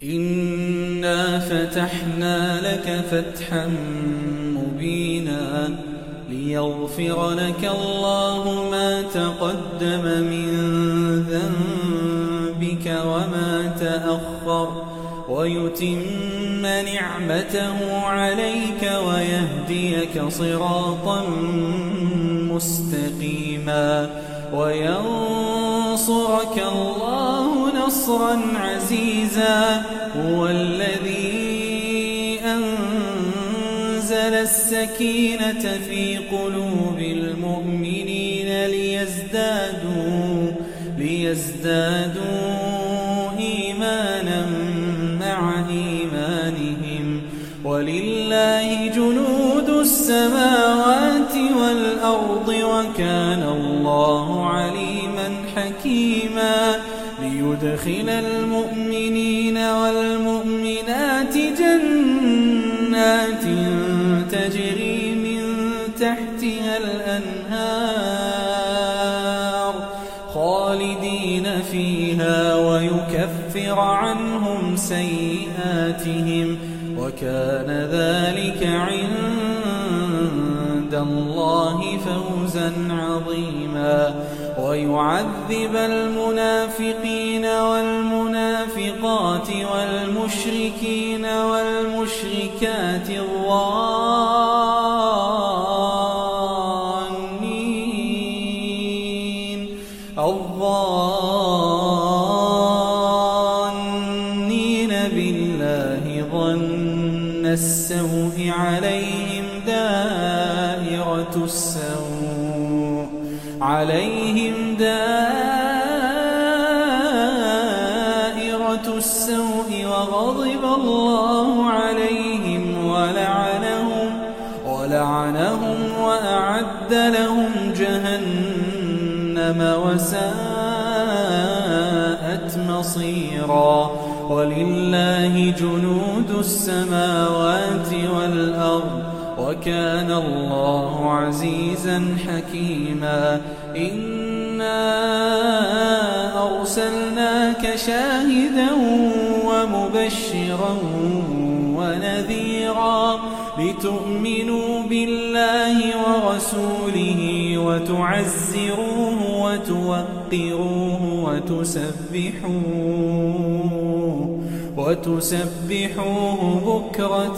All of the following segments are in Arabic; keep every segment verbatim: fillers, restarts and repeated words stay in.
إنا فتحنا لك فتحا مبينا ليغفر لك الله ما تقدم من ذنبك وما تأخر ويتم نعمته عليك ويهديك صراطا مستقيما وينصرك الله نصرا عزيزا هو الذي أنزل السكينة في قلوب المؤمنين ليزدادوا, ليزدادوا إيمانا مع إيمانهم ولله جنود السماوات والأرض وكان الله عليما حكيما ليدخل المؤمنين والمؤمنات جنات تجري من تحتها الأنهار خالدين فيها ويكفر عنهم سيئاتهم وكان ذلك عند الله فوزا عظيما ويعذب المنافقين والمنافقات والمشركين والمشركات الظانين الظانين بالله ظن السوء عليهم دائرة السوء عليهم دائرة السوء وغضب الله عليهم ولعنهم ولعنهم وأعد لهم جهنم وساءت مصيرا ولله جنود السماوات والأرض وكان الله عزيزا حكيما إنا أرسلناك شاهدا ومبشرا ونذيرا لتؤمنوا بالله ورسوله وتعزروه وتوقروه وتسبحوه وتسبحوه بكرة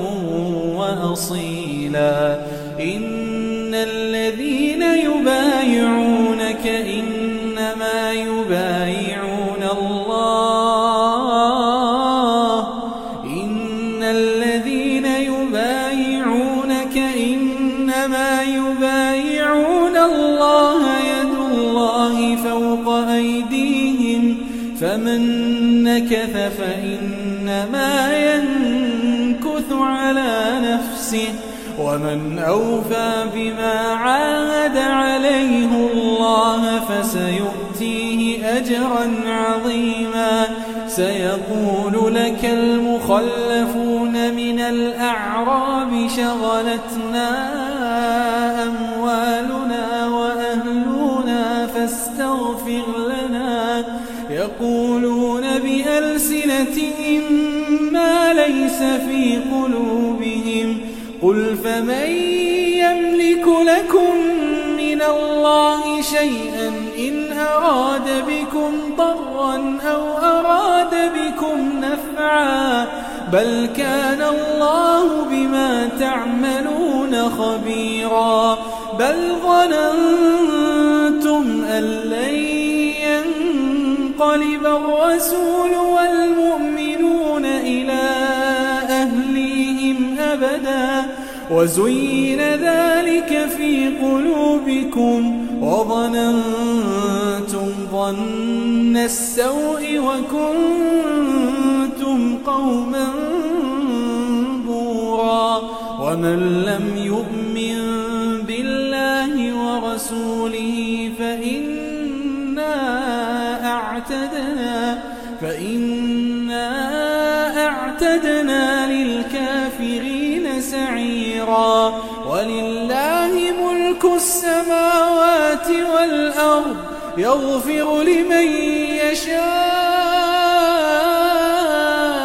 وأصيلا إن الذين يبايعونك إنما يبايعون الله إن الذين يبايعونك إنما يبايعون الله يد الله فوق أيديهم فمن نكث فإنما ينكث على نفسه ومن أوفى بما عاهد عليه الله فسيؤتيه أجرا عظيما سيقول لك المخلفون من الأعراب شغلتنا أموالنا وأهلنا فاستغفر لنا يقولون بألسنتهم ما ليس في قلوبهم قل فمن يملك لكم من الله شيئا إن أراد بكم ضرا أو أراد بكم نفعا بل كان الله بما تعملون خبيرا بل ظننتم أن لن ينقلب الرسول والمؤمنون إلى أهليهم أبدا وزين ذلك في قلوبكم وظننتم ظن السوء وكنتم قوما بورا ومن لم يؤمن بالله ورسوله فإنا أعتدنا فإنا أعتدنا للكافرين سعيرا ولله ملك السماوات والأرض يغفر لمن يشاء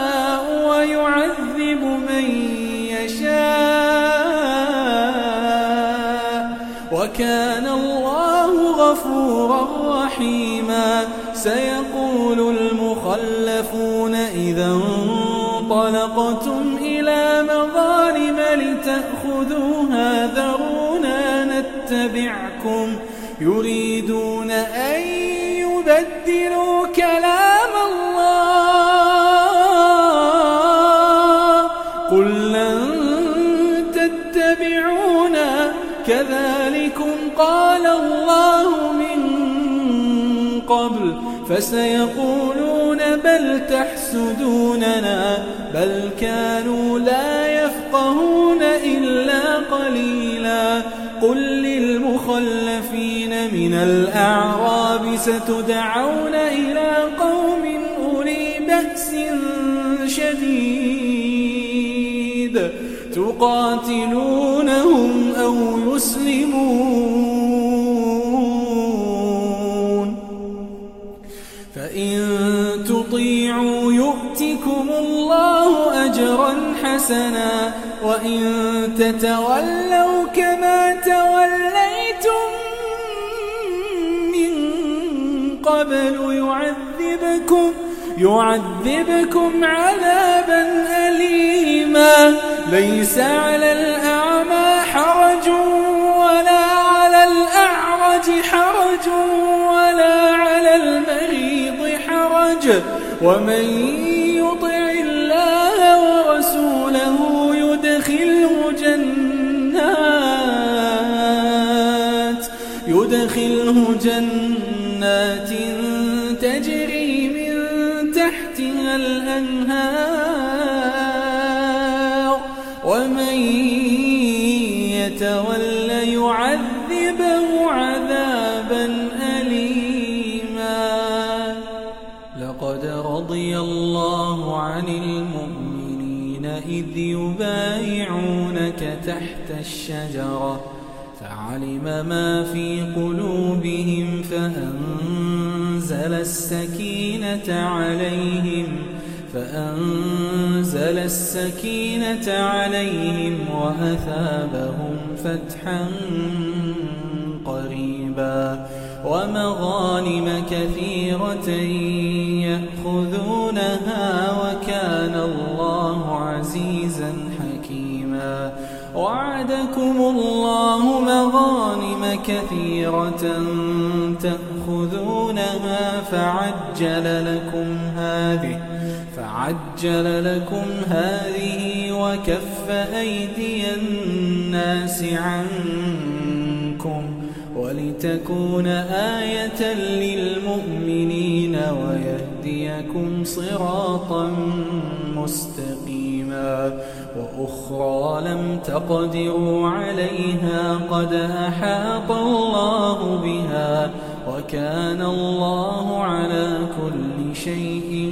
وكان الله غفورا رحيما. سيقول المخلفون إذا انطلقتم إلى مغانم لتأخذوها ذرونا نتبعكم يريدون أن يبدلوا كلام الله قل لن تتبعونا كذلكم قال الله من قبل فسيقولون بل تحسدوننا بل كانوا لا يفقهون إلا قليلا. قل للمخلفين من الأعراب ستدعون إلى قوم أولي بأس شديد تقاتلونهم أو يسلمون فإن تطيعوا يؤتكم الله أجرا حسنا وإن تتولوا كما توليتم من قبل يعذبكم يعذبكم عذابا أليما. ليس على الأعمى حرج ولا على الأعرج حرج ولا على المريض حرج ومن يطع الله ورسوله يدخله جنات يدخله جنات تجري من تحتها الأنهار ومن يتول يعذبه عذابا أليما. لقد رضي الله عن المؤمنين إذ يبايعونك تحت الشجرة فعلم ما في قلوبهم فأنزل السكينة عليهم فأنزل السكينة عليهم وأثابهم فتحا قريبا ومغانم كثيرة يأخذونها وكان الله عزيزا حكيما. وعدكم الله مغانم كثيرة تأخذونها فعجل لكم هذه فعجل لكم هذه وكف أيدي الناس عنكم ولتكون آية للمؤمنين ويهديكم صراطا مستقيما. وأخرى لم تقدروا عليها قد أحاط الله بها وكان الله على كل شيء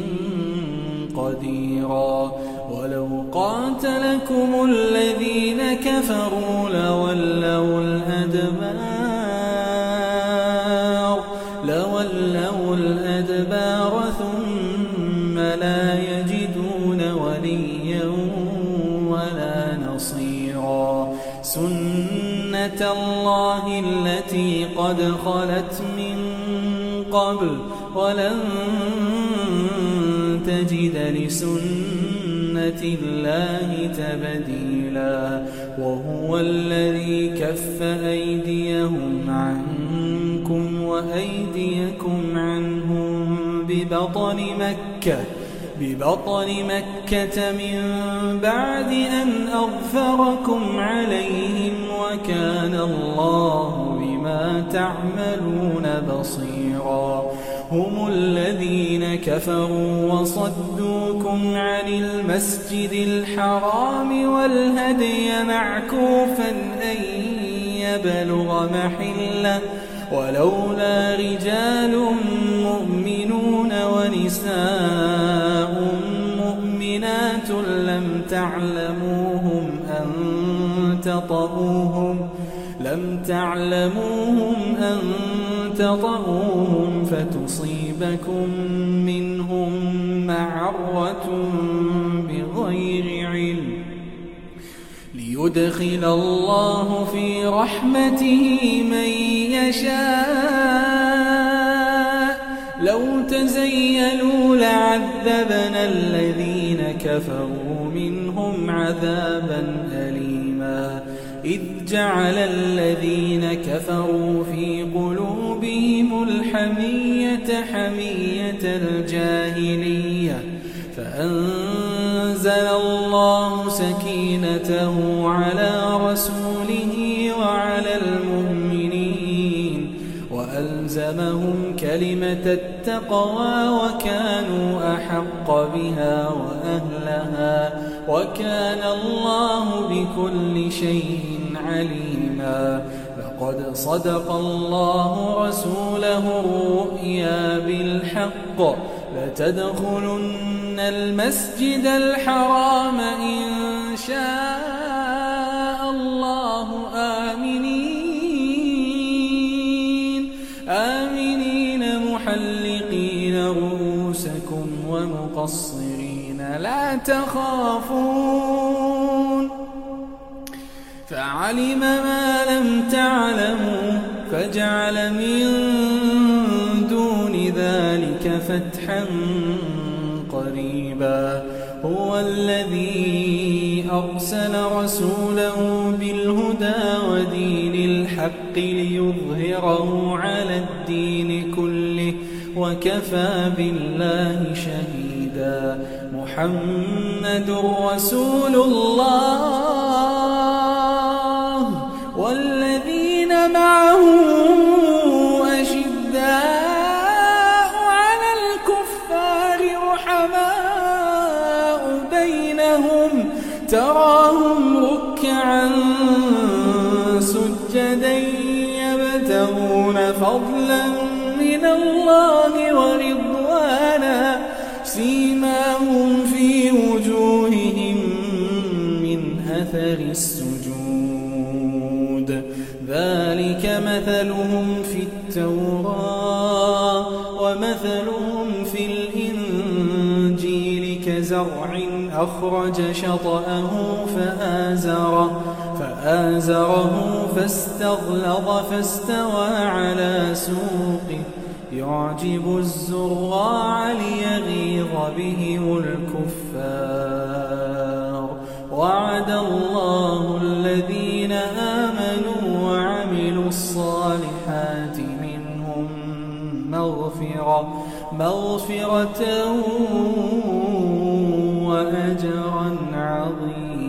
قديرا. ولو قاتلكم الذين كفروا لولوا الأدبار لولوا الأدبار ثم لا يجدون وليا ولا نصيرا. سنة الله التي قد خلت من قبل ولن تجد لسنة الله تبديلا. وهو الذي كف أيديهم عنكم وأيديكم عنهم ببطن مكة ببطن مكة من بعد أن أغفركم عليهم وكان الله بما تعملون بصيرا. هم الذين كفروا وصدوكم عن المسجد الحرام والهدي معكوفا أن يبلغ محله ولولا رجال مؤمنون ونساء مؤمنات لم تعلموهم أن تطؤوهم لم تعلموهم أن تطؤوهم فتصيبكم منهم معرة بغير علم ليدخل الله في رحمته من يشاء لو تزيلوا لعذبنا الذين كفروا منهم عذابا أليما إذ جعل الذين كفروا في قلوبهم الحمية حمية الجاهلية فأنزل الله سكينته على رسوله وعلى المؤمنين وألزمهم كلمة التقوى وكانوا أحق بها وأهلها وكان الله بكل شيء عليما لقد صدق الله رسوله الرؤيا بالحق لتدخلن المسجد الحرام إن شاء الله آمنين آمنين محلقين رؤوسكم ومقصرين لا تخافون فعلم ما لم تعلموا فجعل من دون ذلك فتحا قريبا هو الذي أرسل رسوله بالهدى ودين الحق ليظهره على الدين كله وكفى بالله شهيدا محمد رسول الله والذين معه أشداء على الكفار رحماء بينهم تراهم ركعا سجدا يبتغون فضلا من الله ورضوانا سيماهم في وجوههم من أثر السجود ذلك مثلهم في التوراة ومثلهم في الإنجيل كزرع أخرج شطأه فآزره, فآزره فاستغلظ فاستوى على سوقه يعجب الزراع ليغيظ بهم الكفار وعد الله الذين آمنوا وعملوا الصالحات منهم مغفرة, مغفرة وأجرا عظيما.